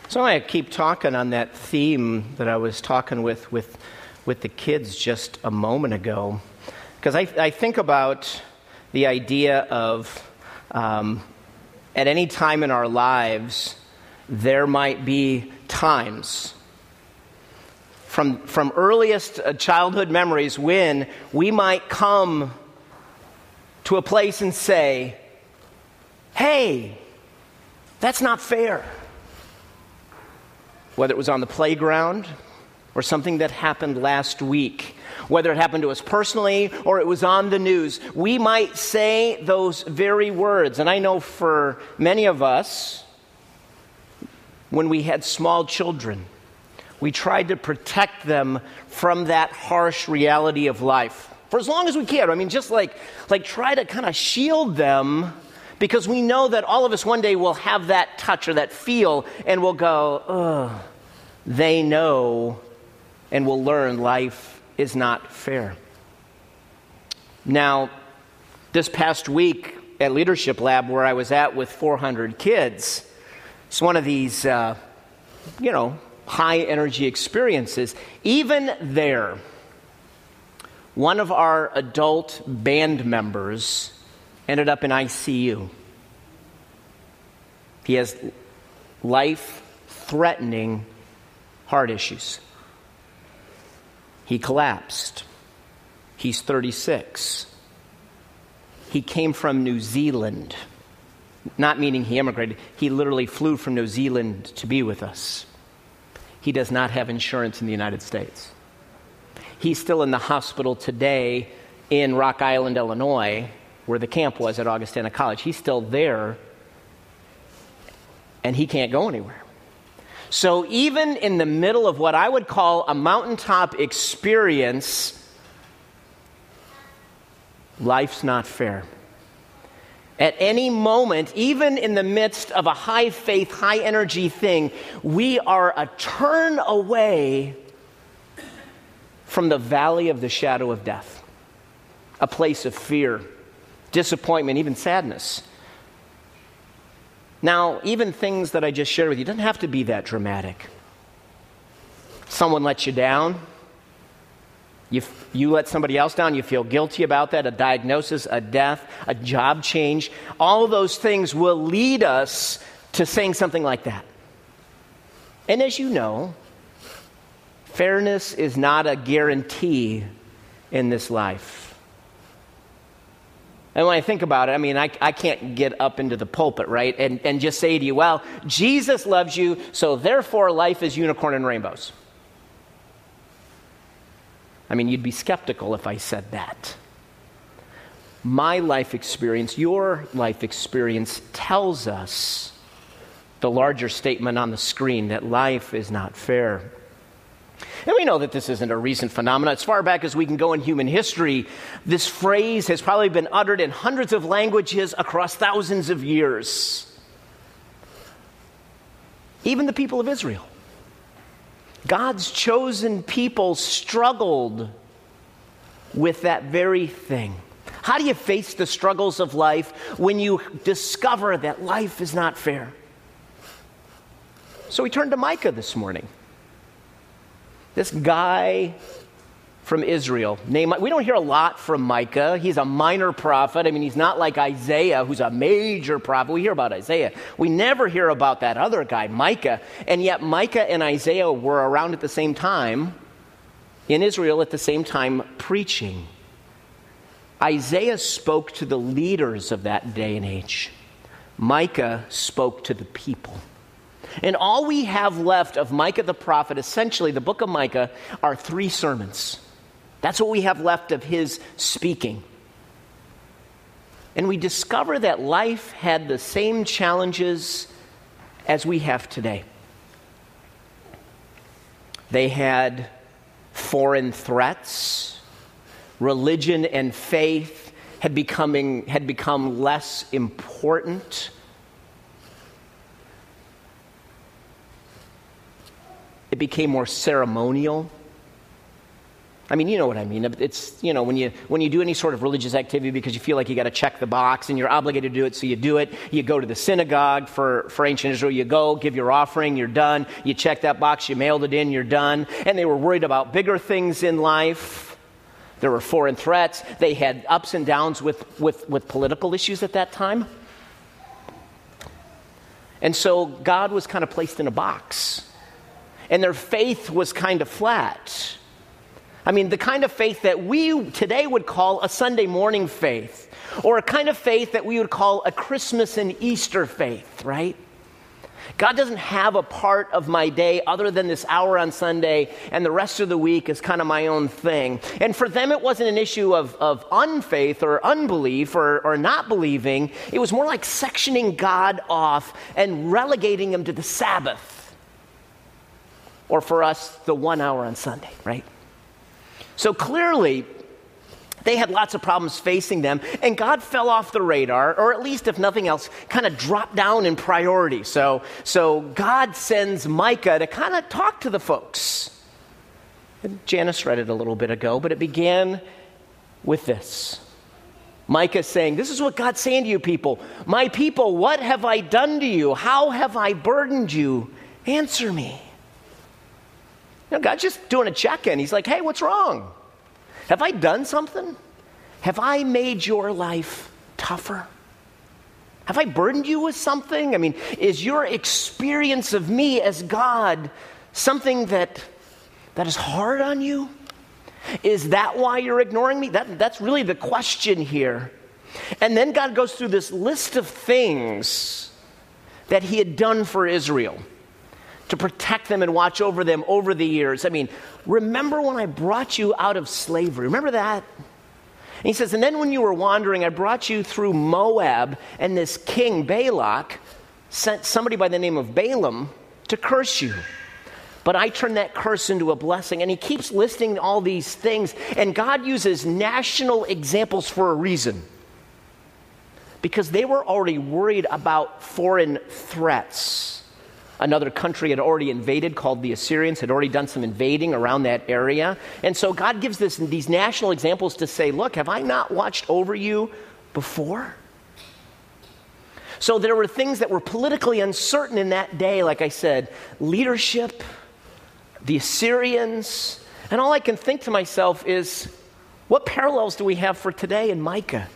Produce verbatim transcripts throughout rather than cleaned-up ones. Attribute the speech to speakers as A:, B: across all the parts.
A: So I keep talking on that theme that I was talking with with, with the kids just a moment ago, because I, I think about the idea of um, at any time in our lives, there might be times from, from earliest childhood memories when we might come to a place and say, hey, that's not fair. Whether it was on the playground or something that happened last week, whether it happened to us personally or it was on the news, we might say those very words. And I know for many of us, when we had small children, we tried to protect them from that harsh reality of life for as long as we can. I mean, just like, like try to kind of shield them, because we know that all of us one day will have that touch or that feel, and we'll go, ugh, they know, and we'll learn life is not fair. Now, this past week at Leadership Lab, where I was at with four hundred kids, it's one of these, uh, you know, high-energy experiences. Even there, one of our adult band members ended up in I C U. He has life-threatening heart issues. He collapsed. He's thirty-six. He came from New Zealand. Not meaning he immigrated. He literally flew from New Zealand to be with us. He does not have insurance in the United States. He's still in the hospital today in Rock Island, Illinois, where the camp was at Augustana College. He's still there, and he can't go anywhere. So even in the middle of what I would call a mountaintop experience, life's not fair. At any moment, even in the midst of a high faith, high energy thing, we are a turn away from the valley of the shadow of death, a place of fear, disappointment, even sadness. Now, even things that I just shared with you, it doesn't have to be that dramatic. Someone lets you down. You, you let somebody else down. You feel guilty about that. A diagnosis, a death, a job change. All of those things will lead us to saying something like that. And as you know, fairness is not a guarantee in this life. And when I think about it, I mean, I, I can't get up into the pulpit, right, and, and just say to you, well, Jesus loves you, so therefore life is unicorn and rainbows. I mean, you'd be skeptical if I said that. My life experience, your life experience, tells us the larger statement on the screen, that life is not fair. And we know that this isn't a recent phenomenon. As far back as we can go in human history, this phrase has probably been uttered in hundreds of languages across thousands of years. Even the people of Israel, God's chosen people, struggled with that very thing. How do you face the struggles of life when you discover that life is not fair? So we turn to Micah this morning. This guy from Israel named, we don't hear a lot from Micah. He's a minor prophet. I mean, he's not like Isaiah, who's a major prophet. We hear about Isaiah. We never hear about that other guy, Micah. And yet Micah and Isaiah were around at the same time, in Israel at the same time, preaching. Isaiah spoke to the leaders of that day and age. Micah spoke to the people. And all we have left of Micah the prophet, essentially the book of Micah, are three sermons. That's what we have left of his speaking. And we discover that life had the same challenges as we have today. They had foreign threats. Religion and faith had becoming had become less important. It became more ceremonial. I mean, you know what I mean. It's, you know, when you when you do any sort of religious activity because you feel like you got to check the box and you're obligated to do it, so you do it. You go to the synagogue for, for ancient Israel. You go, give your offering, you're done. You check that box, you mailed it in, you're done. And they were worried about bigger things in life. There were foreign threats. They had ups and downs with, with, with political issues at that time. And so God was kind of placed in a box. And their faith was kind of flat. I mean, the kind of faith that we today would call a Sunday morning faith, or a kind of faith that we would call a Christmas and Easter faith, right? God doesn't have a part of my day other than this hour on Sunday, and the rest of the week is kind of my own thing. And for them, it wasn't an issue of, of unfaith or unbelief or, or not believing. It was more like sectioning God off and relegating him to the Sabbath. Or for us, the one hour on Sunday, right? So clearly, they had lots of problems facing them, and God fell off the radar, or at least, if nothing else, kind of dropped down in priority. So, so God sends Micah to kind of talk to the folks. And Janice read it a little bit ago, but it began with this. Micah saying, this is what God's saying to you people. My people, what have I done to you? How have I burdened you? Answer me. You know, God's just doing a check-in. He's like, hey, what's wrong? Have I done something? Have I made your life tougher? Have I burdened you with something? I mean, is your experience of me as God something that, that is hard on you? Is that why you're ignoring me? That, that's really the question here. And then God goes through this list of things that he had done for Israel to protect them and watch over them over the years. I mean, remember when I brought you out of slavery? Remember that? And he says, and then when you were wandering, I brought you through Moab, and this king, Balak, sent somebody by the name of Balaam to curse you. But I turned that curse into a blessing. And he keeps listing all these things, and God uses national examples for a reason. Because they were already worried about foreign threats. Another country had already invaded called the Assyrians, had already done some invading around that area. And so God gives this, these national examples to say, look, have I not watched over you before? So there were things that were politically uncertain in that day, like I said, leadership, the Assyrians. And all I can think to myself is, what parallels do we have for today in Micah?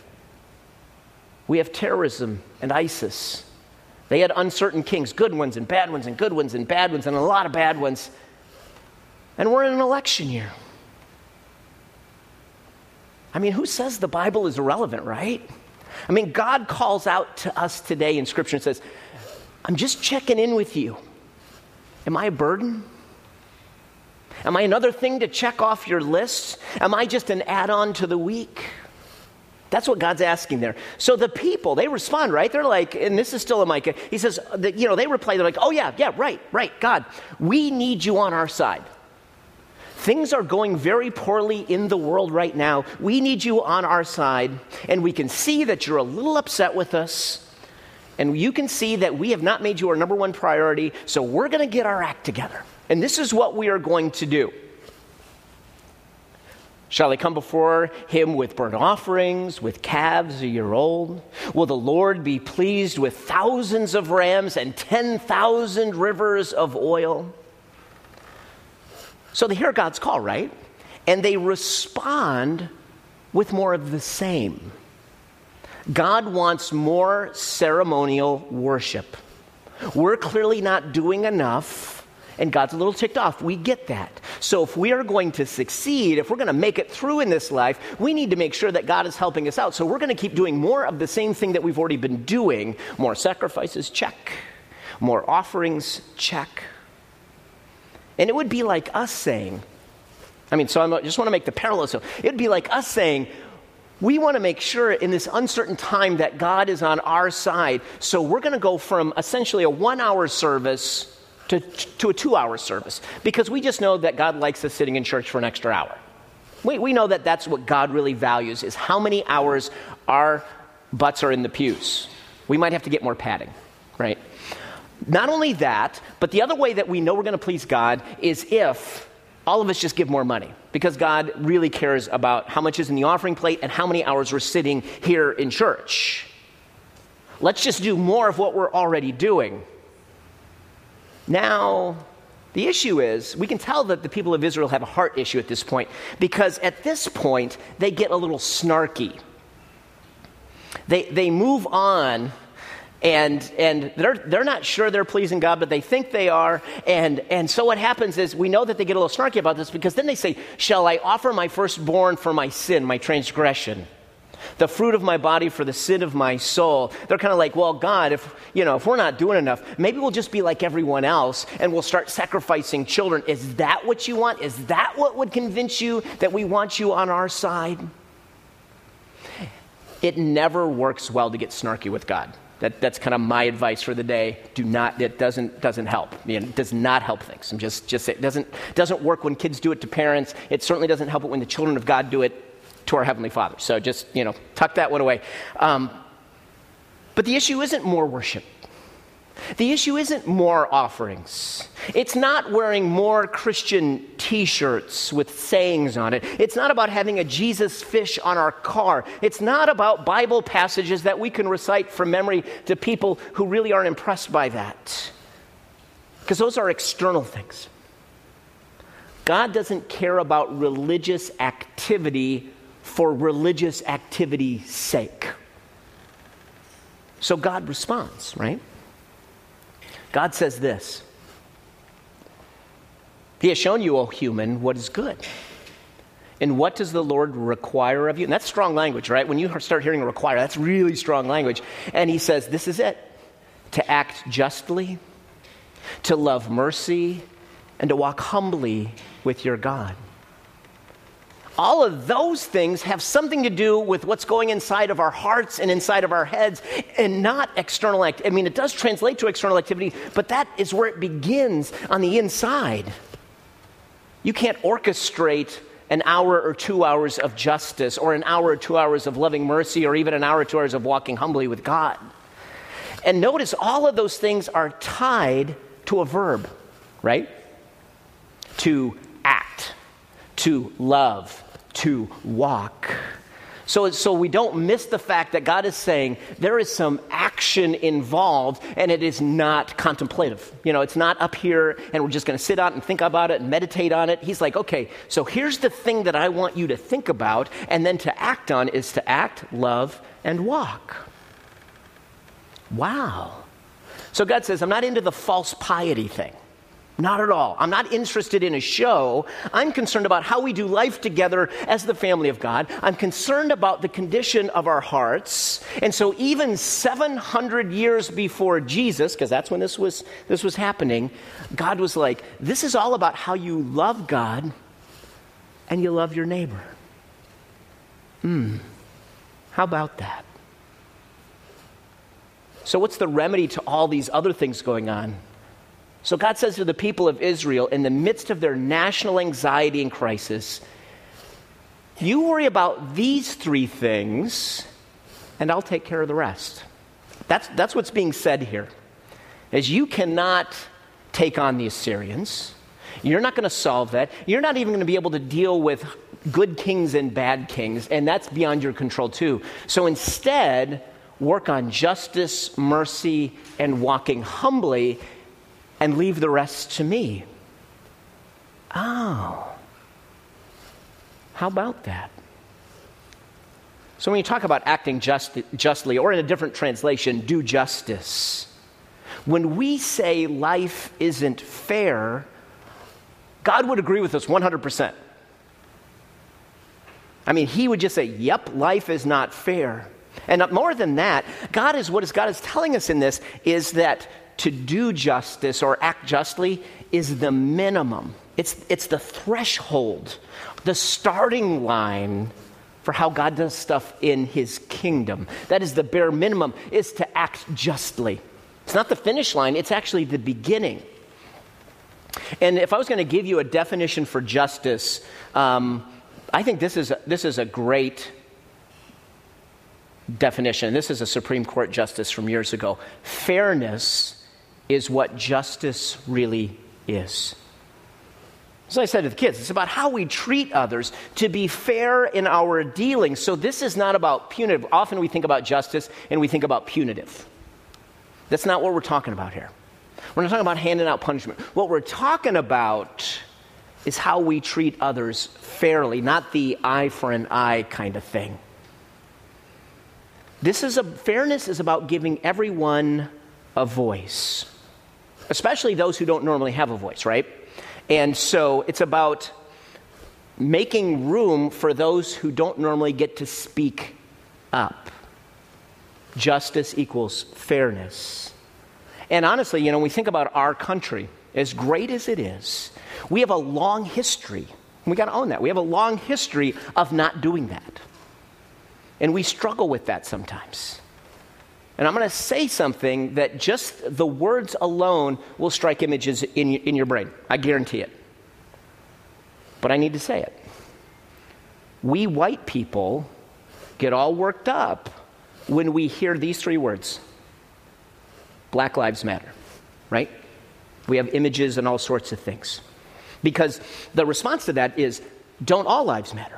A: We have terrorism and ISIS. They had uncertain kings, good ones and bad ones and good ones and bad ones and a lot of bad ones. And we're in an election year. I mean, who says the Bible is irrelevant, right? I mean, God calls out to us today in Scripture and says, I'm just checking in with you. Am I a burden? Am I another thing to check off your list? Am I just an add-on to the week? That's what God's asking there. So the people, they respond, right? They're like, and this is still a Micah. He says, that, you know, they reply, they're like, oh yeah, yeah, right, right, God, we need you on our side. Things are going very poorly in the world right now. We need you on our side, and we can see that you're a little upset with us, and you can see that we have not made you our number one priority, so we're going to get our act together. And this is what we are going to do. Shall they come before him with burnt offerings, with calves a year old? Will the Lord be pleased with thousands of rams and ten thousand rivers of oil? So they hear God's call, right? And they respond with more of the same. God wants more ceremonial worship. We're clearly not doing enough. And God's a little ticked off. We get that. So if we are going to succeed, if we're going to make it through in this life, we need to make sure that God is helping us out. So we're going to keep doing more of the same thing that we've already been doing. More sacrifices, check. More offerings, check. And it would be like us saying, I mean, so I just want to make the parallel. So it would be like us saying, we want to make sure in this uncertain time that God is on our side. So we're going to go from essentially a one-hour service To, to a two-hour service, because we just know that God likes us sitting in church for an extra hour. We, we know that that's what God really values, is how many hours our butts are in the pews. We might have to get more padding, right? Not only that, but the other way that we know we're going to please God is if all of us just give more money because God really cares about how much is in the offering plate and how many hours we're sitting here in church. Let's just do more of what we're already doing. Now, the issue is, we can tell that the people of Israel have a heart issue at this point, because at this point, they get a little snarky. They they move on, and and they're they're not sure they're pleasing God, but they think they are. And and so what happens is, we know that they get a little snarky about this, because then they say, "Shall I offer my firstborn for my sin, my transgression? The fruit of my body for the sin of my soul?" They're kind of like, well, God, if you know, if we're not doing enough, maybe we'll just be like everyone else and we'll start sacrificing children. Is that what you want? Is that what would convince you that we want you on our side? It never works well to get snarky with God. That, that's kind of my advice for the day. Do not, it doesn't doesn't help. You know, it does not help things. I'm just just it doesn't doesn't work when kids do it to parents. It certainly doesn't help it when the children of God do it to our Heavenly Father. So just, you know, tuck that one away. Um, but the issue isn't more worship. The issue isn't more offerings. It's not wearing more Christian t-shirts with sayings on it. It's not about having a Jesus fish on our car. It's not about Bible passages that we can recite from memory to people who really aren't impressed by that. Because those are external things. God doesn't care about religious activity for religious activity's sake. So God responds, right? God says this: "He has shown you, O human, what is good. And what does the Lord require of you?" And that's strong language, right? When you start hearing require, that's really strong language. And he says, this is it: to act justly, to love mercy, and to walk humbly with your God. All of those things have something to do with what's going inside of our hearts and inside of our heads, and not external act. I mean, it does translate to external activity, but that is where it begins, on the inside. You can't orchestrate an hour or two hours of justice, or an hour or two hours of loving mercy, or even an hour or two hours of walking humbly with God. And notice all of those things are tied to a verb, right? To act, to love, to walk. So, so we don't miss the fact that God is saying there is some action involved, and it is not contemplative. You know, it's not up here and we're just going to sit out and think about it and meditate on it. He's like, okay, so here's the thing that I want you to think about, and then to act on is to act, love, and walk. Wow. So God says, I'm not into the false piety thing. Not at all. I'm not interested in a show. I'm concerned about how we do life together as the family of God. I'm concerned about the condition of our hearts. And so even seven hundred years before Jesus, because that's when this was this was happening, God was like, this is all about how you love God and you love your neighbor. Hmm. How about that? So what's the remedy to all these other things going on? So God says to the people of Israel, in the midst of their national anxiety and crisis, you worry about these three things, and I'll take care of the rest. That's, that's what's being said here. Is you cannot take on the Assyrians. You're not going to solve that. You're not even going to be able to deal with good kings and bad kings, and that's beyond your control too. So instead, work on justice, mercy, and walking humbly, and leave the rest to me. Oh. How about that? So when you talk about acting just, justly, or in a different translation, do justice, when we say life isn't fair, God would agree with us one hundred percent. I mean, he would just say, yep, life is not fair. And more than that, God is, what is God is telling us in this is that to do justice or act justly is the minimum. It's, it's the threshold, the starting line for how God does stuff in his kingdom. That is the bare minimum, is to act justly. It's not the finish line, it's actually the beginning. And if I was going to give you a definition for justice, um, I think this is a, this is a great definition. This is a Supreme Court justice from years ago. Fairness is what justice really is. As I said to the kids, it's about how we treat others, to be fair in our dealings. So this is not about punitive. Often we think about justice and we think about punitive. That's not what we're talking about here. We're not talking about handing out punishment. What we're talking about is how we treat others fairly, not the eye for an eye kind of thing. This is a fairness is about giving everyone a voice, especially those who don't normally have a voice, right? And so it's about making room for those who don't normally get to speak up. Justice equals fairness. And honestly, you know, when we think about our country, as great as it is, we have a long history. We got to own that. We have a long history of not doing that. And we struggle with that sometimes. And I'm going to say something that just the words alone will strike images in, in your brain. I guarantee it. But I need to say it. We white people get all worked up when we hear these three words. Black Lives Matter, right? We have images and all sorts of things. Because the response to that is, don't all lives matter?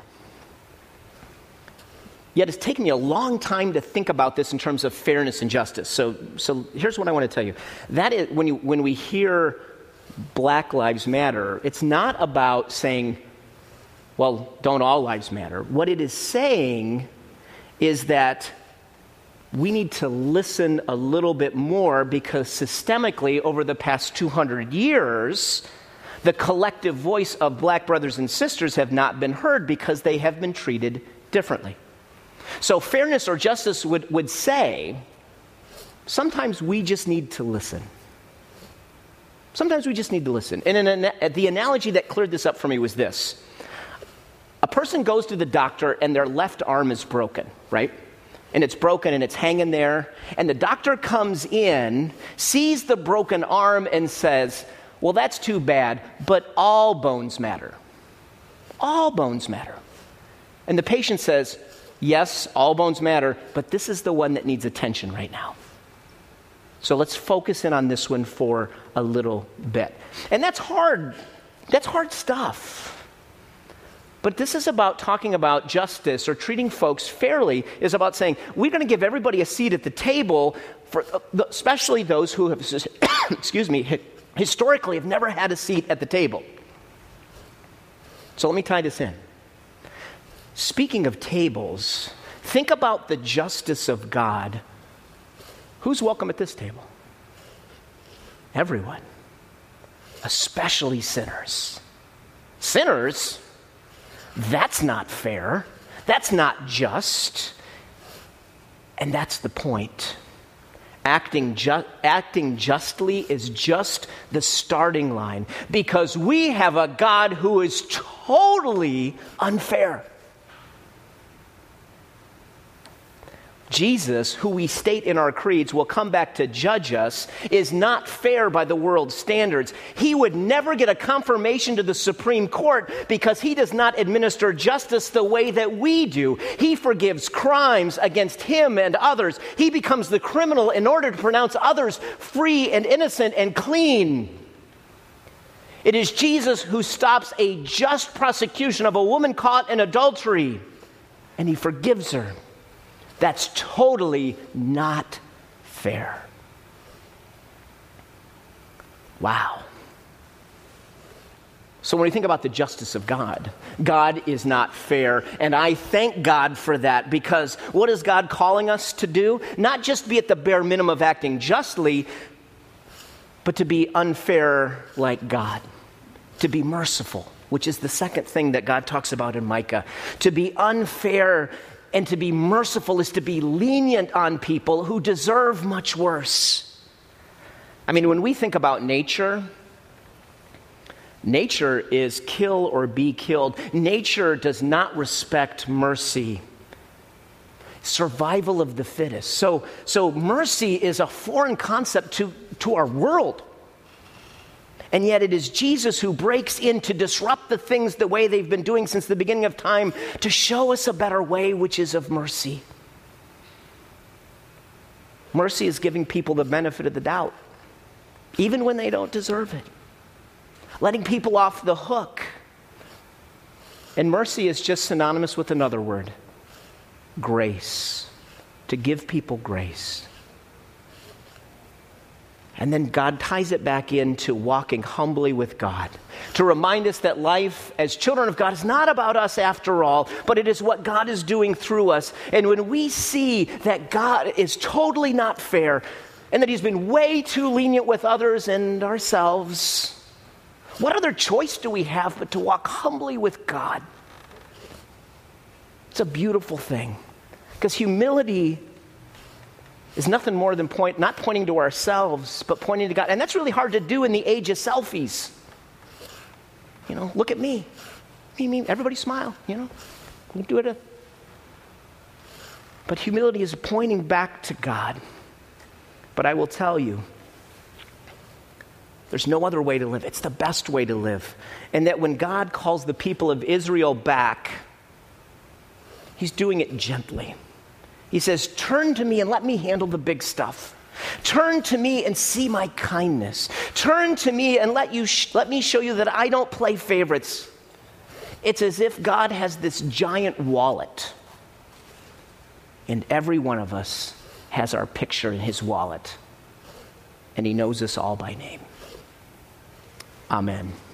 A: Yet it's taken me a long time to think about this in terms of fairness and justice. So, so here's what I want to tell you. That is, when you when we hear Black Lives Matter, it's not about saying, well, don't all lives matter. What it is saying is that we need to listen a little bit more, because systemically over the past two hundred years, the collective voice of black brothers and sisters have not been heard because they have been treated differently. So fairness or justice would, would say, sometimes we just need to listen. Sometimes we just need to listen. And an, the analogy that cleared this up for me was this. A person goes to the doctor and their left arm is broken, right? And it's broken and it's hanging there. And the doctor comes in, sees the broken arm and says, well, that's too bad, but all bones matter. All bones matter. And the patient says, yes, all bones matter, but this is the one that needs attention right now. So let's focus in on this one for a little bit. And that's hard. That's hard stuff. But this is about talking about justice or treating folks fairly, is about saying, we're going to give everybody a seat at the table, for especially those who have, excuse me, historically have never had a seat at the table. So let me tie this in. Speaking of tables, think about the justice of God. Who's welcome at this table? Everyone, especially sinners. Sinners? That's not fair. That's not just. And that's the point. Acting, ju- acting justly is just the starting line, because we have a God who is totally unfair. Jesus, who we state in our creeds will come back to judge us, is not fair by the world's standards. He would never get a confirmation to the Supreme Court because he does not administer justice the way that we do. He forgives crimes against him and others. He becomes the criminal in order to pronounce others free and innocent and clean. It is Jesus who stops a just prosecution of a woman caught in adultery, and he forgives her. That's totally not fair. Wow. So when we think about the justice of God, God is not fair, and I thank God for that, because what is God calling us to do? Not just be at the bare minimum of acting justly, but to be unfair like God, to be merciful, which is the second thing that God talks about in Micah. To be unfair and to be merciful is to be lenient on people who deserve much worse. I mean, when we think about nature, nature is kill or be killed. Nature does not respect mercy. Survival of the fittest. So, so mercy is a foreign concept to, to our world. And yet it is Jesus who breaks in to disrupt the things the way they've been doing since the beginning of time, to show us a better way, which is of mercy. Mercy is giving people the benefit of the doubt, even when they don't deserve it. Letting people off the hook And mercy is just synonymous with another word, grace, to give people grace. And then God ties it back into walking humbly with God, to remind us that life as children of God is not about us after all, but it is what God is doing through us. And when we see that God is totally not fair and that he's been way too lenient with others and ourselves, what other choice do we have but to walk humbly with God? It's a beautiful thing, because humility is nothing more than point, not pointing to ourselves, but pointing to God. And that's really hard to do in the age of selfies. You know, look at me. Me, me, everybody smile, you know. We do it. A... But humility is pointing back to God. But I will tell you, there's no other way to live. It's the best way to live. And that when God calls the people of Israel back, he's doing it gently. He says, turn to me and let me handle the big stuff. Turn to me and see my kindness. Turn to me and let you sh- let me show you that I don't play favorites. It's as if God has this giant wallet, and every one of us has our picture in his wallet, and he knows us all by name. Amen.